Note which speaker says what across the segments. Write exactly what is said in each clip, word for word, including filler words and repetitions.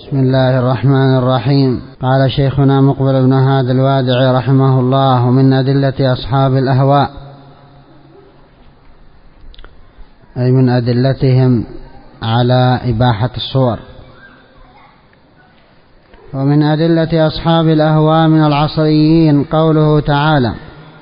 Speaker 1: بسم الله الرحمن الرحيم. قال شيخنا مقبل بن هادي الوادعي رحمه الله: من أدلة أصحاب الأهواء، أي من أدلتهم على إباحة الصور. ومن أدلة أصحاب الأهواء من العصريين قوله تعالى: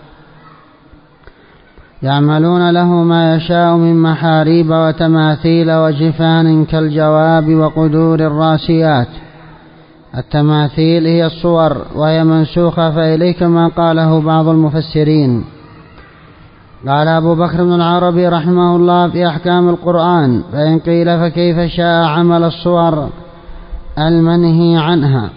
Speaker 1: يعملون له ما يشاء من محاريب وتماثيل وجفان كالجواب وقدور الراسيات. التماثيل هي الصور وهي منسوخة فإليك ما قاله بعض المفسرين. قال أبو بكر بن العربي رحمه الله في أحكام القرآن: فإن قيل فكيف شاء عمل الصور المنهي عنها؟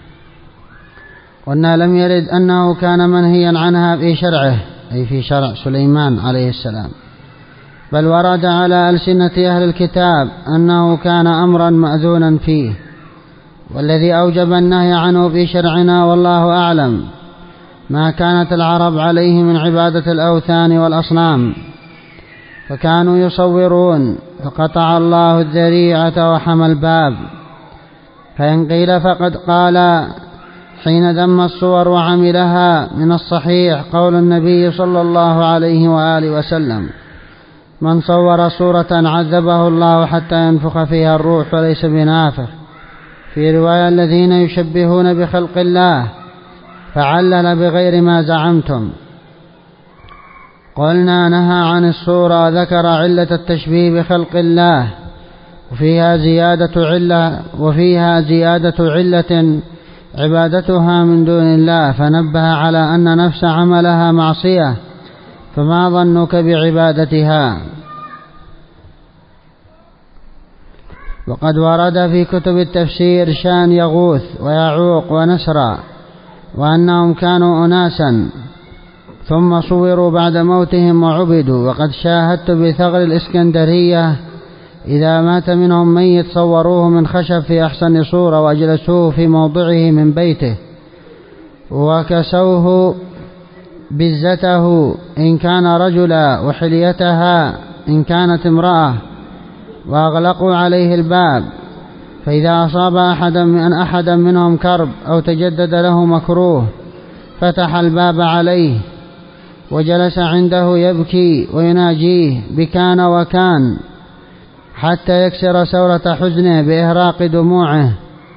Speaker 1: قلنا لم يرد أنه كان منهيا عنها في شرعه، أي في شرع سليمان عليه السلام، بل ورد على ألسنة أهل الكتاب أنه كان أمرا مأذونا فيه، والذي أوجب النهي عنه في شرعنا والله أعلم ما كانت العرب عليه من عبادة الأوثان والأصنام، فكانوا يصورون، فقطع الله الذريعة وحمى الباب. فإن قيل فقد قال حين ذم الصور وعملها من الصحيح قول النبي صلى الله عليه وآله وسلم: من صور صورة عذبه الله حتى ينفخ فيها الروح وليس بنافخ. في رواية: الذين يشبهون بخلق الله، فعلل بغير ما زعمتم. قلنا نهى عن الصورة، ذكر علة التشبيه بخلق الله، وفيها زيادة علة وفيها زيادة علة عبادتها من دون الله، فنبه على أن نفس عملها معصية، فما ظنك بعبادتها؟ وقد ورد في كتب التفسير شان يغوث ويعوق ونسرا، وأنهم كانوا أناسا ثم صوروا بعد موتهم وعبدوا. وقد شاهدت بثغر الإسكندرية إذا مات منهم ميت صوروه من خشب في أحسن صورة، وأجلسوه في موضعه من بيته، وكسوه بزته إن كان رجلا وحليتها إن كانت امرأة، وأغلقوا عليه الباب، فإذا أصاب أحدا من أحدا منهم كرب أو تجدد له مكروه فتح الباب عليه وجلس عنده يبكي ويناجيه بكان وكان حتى يكسر سورة حزنه بإهراق دموعه،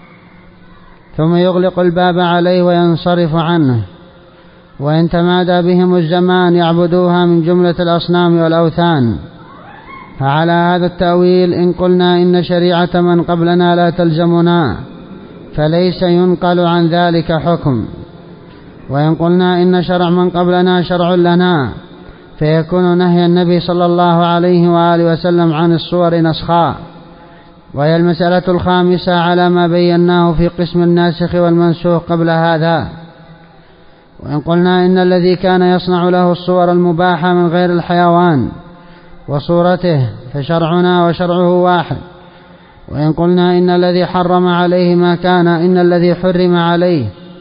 Speaker 1: ثم يغلق الباب عليه وينصرف عنه. وإن تمادى بهم الزمان يعبدوها من جملة الأصنام والأوثان. فعلى هذا التأويل إن قلنا إن شريعة من قبلنا لا تلزمنا، فليس ينقل عن ذلك حكم. وإن قلنا إن شرع من قبلنا شرع لنا، فيكون نهي النبي صلى الله عليه وآله وسلم عن الصور نسخا. وهي المسألة الخامسة على ما بيناه في قسم الناسخ والمنسوخ قبل هذا. وإن قلنا إن الذي كان يصنع له الصور المباحة من غير الحيوان وصورته، فشرعنا وشرعه واحد. وإن قلنا إن الذي حرم عليه ما كان إن الذي حرم عليه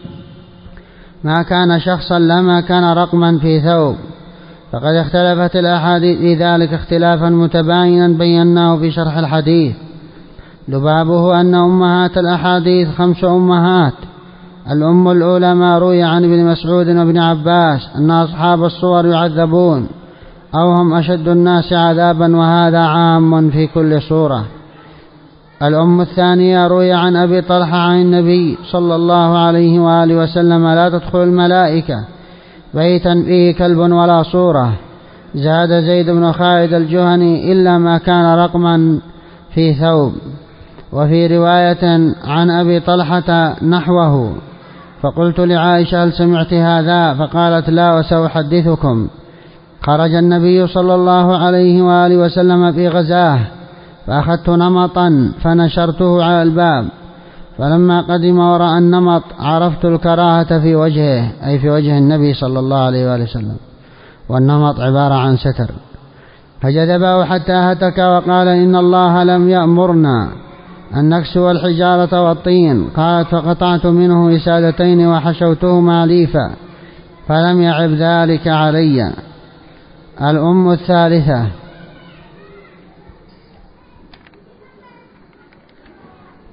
Speaker 1: ما كان شخصا لما كان رقما في ثوب، فقد اختلفت الأحاديث في ذلك اختلافا متباينا بيناه في شرح الحديث. لبابه أن أمهات الأحاديث خمس أمهات. الأم الأولى ما روي عن ابن مسعود وابن عباس أن أصحاب الصور يعذبون أو هم أشد الناس عذابا، وهذا عام في كل صورة. الأم الثانية روي عن أبي طلحة عن النبي صلى الله عليه وآله وسلم: لا تدخل الملائكة بيتا فيه كلب ولا صورة. زاد زيد بن خالد الجهني: إلا ما كان رقما في ثوب. وفي رواية عن أبي طلحة نحوه. فقلت لعائشة: هل سمعت هذا؟ فقالت: لا، وسأحدثكم. خرج النبي صلى الله عليه وآله وسلم في غزاه، فأخذت نمطا فنشرته على الباب، فلما قدم ورأى النمط عرفت الكراهة في وجهه، أي في وجه النبي صلى الله عليه وآله وسلم، والنمط عبارة عن ستر، فجذبه حتى هتك وقال: إن الله لم يأمرنا أن نكسو الحجارة والطين. قالت: فقطعت منه وسادتين وحشوتهما ليفا، فلم يعب ذلك علي. الأم الثالثة.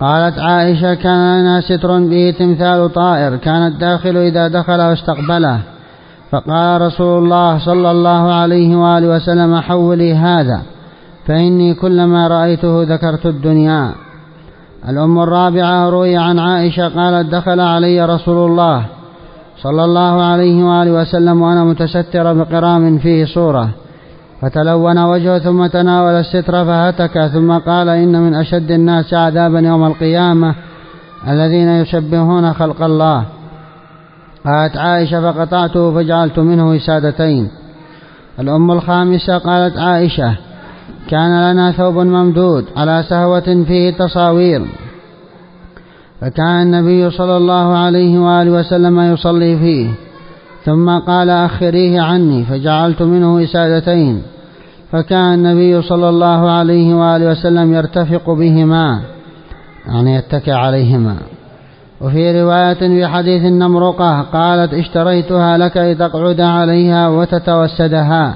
Speaker 1: قالت عائشة: كان لنا ستر به تمثال طائر، كان الداخل إذا دخل واستقبله، فقال رسول الله صلى الله عليه وآله وسلم: حولي هذا فإني كلما رأيته ذكرت الدنيا. الأم الرابعة روي عن عائشة قالت: دخل علي رسول الله صلى الله عليه وآله وسلم وأنا متستر بقرام فيه صورة، فتلون وجهه ثم تناول الستر فهتك، ثم قال: إن من أشد الناس عذابا يوم القيامة الذين يشبهون خلق الله. قالت عائشة: فقطعته فجعلت منه وسادتين. الأم الخامسة قالت عائشة: كان لنا ثوب ممدود على سهوة فيه تصاوير، فكان النبي صلى الله عليه وآله وسلم يصلي فيه، ثم قال: أخريه عني، فجعلت منه وسادتين، فكان النبي صلى الله عليه وآله وسلم يرتفق بهما، يعني يتكئ عليهما. وفي رواية في حديث النمرقة قالت: اشتريتها لك لتقعد عليها وتتوسدها،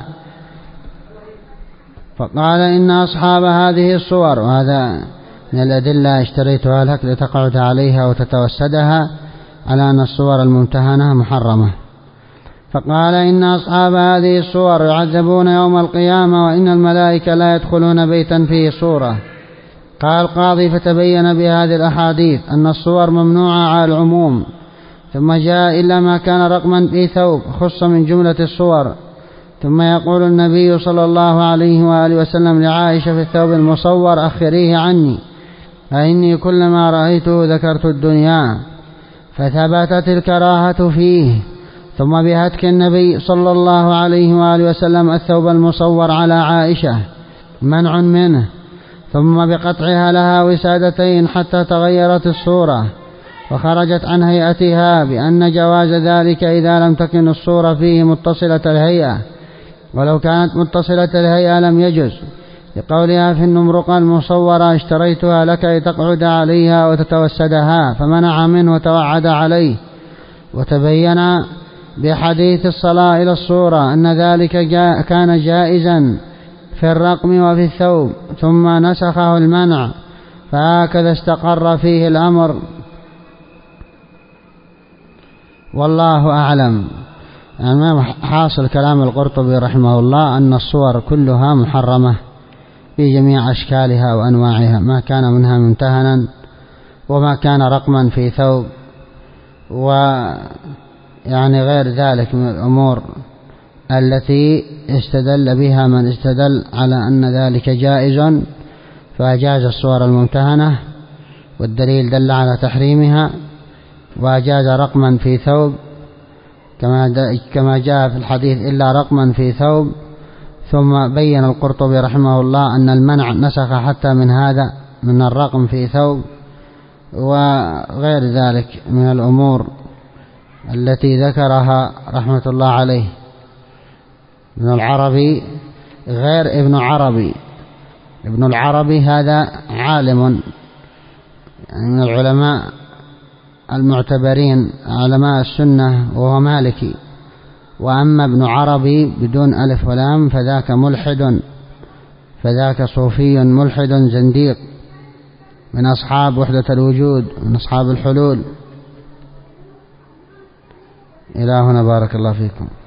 Speaker 1: فقال: إن أصحاب هذه الصور، وهذا من الأدلة، اشتريتها لك لتقعد عليها وتتوسدها، على أن الصور الممتهنة محرمة. فقال: إن أصحاب هذه الصور يعذبون يوم القيامة، وإن الملائكة لا يدخلون بيتا فيه صورة. قال القاضي: فتبين بهذه الأحاديث أن الصور ممنوعة على العموم، ثم جاء إلا ما كان رقما في ثوب خص من جملة الصور. ثم يقول النبي صلى الله عليه وآله وسلم لعائشة في الثوب المصور: أخريه عني فإني كلما رأيته ذكرت الدنيا، فثبتت الكراهة فيه. ثم بهتك النبي صلى الله عليه وآله وسلم الثوب المصور على عائشة منع منه، ثم بقطعها لها وسادتين حتى تغيرت الصورة وخرجت عن هيئتها، بأن جواز ذلك إذا لم تكن الصورة فيه متصلة الهيئة، ولو كانت متصلة الهيئة لم يجز، لقولها في النمرقة المصورة: اشتريتها لك لتقعد عليها وتتوسدها، فمنع منه وتوعد عليه. وتبين بحديث الصلاة إلى الصورة أن ذلك جاء كان جائزا في الرقم وفي الثوب، ثم نسخه المنع، فهكذا استقر فيه الأمر، والله أعلم. يعني حاصل كلام القرطبي رحمه الله أن الصور كلها محرمة في جميع أشكالها وأنواعها، ما كان منها ممتهنا وما كان رقما في ثوب، ويعني غير ذلك من الأمور التي استدل بها من استدل على أن ذلك جائز، فأجاز الصور الممتهنة والدليل دل على تحريمها، وأجاز رقما في ثوب كما جاء في الحديث: إلا رقما في ثوب. ثم بين القرطبي رحمه الله أن المنع نسخ حتى من هذا، من الرقم في ثوب وغير ذلك من الأمور التي ذكرها رحمة الله عليه. ابن العربي غير ابن عربي، ابن العربي هذا عالم من العلماء المعتبرين علماء السنة وهو مالكي، وأما ابن عربي بدون ألف ولام فذاك ملحد، فذاك صوفي ملحد زنديق من أصحاب وحدة الوجود، من أصحاب الحلول. إلى هنا، بارك الله فيكم.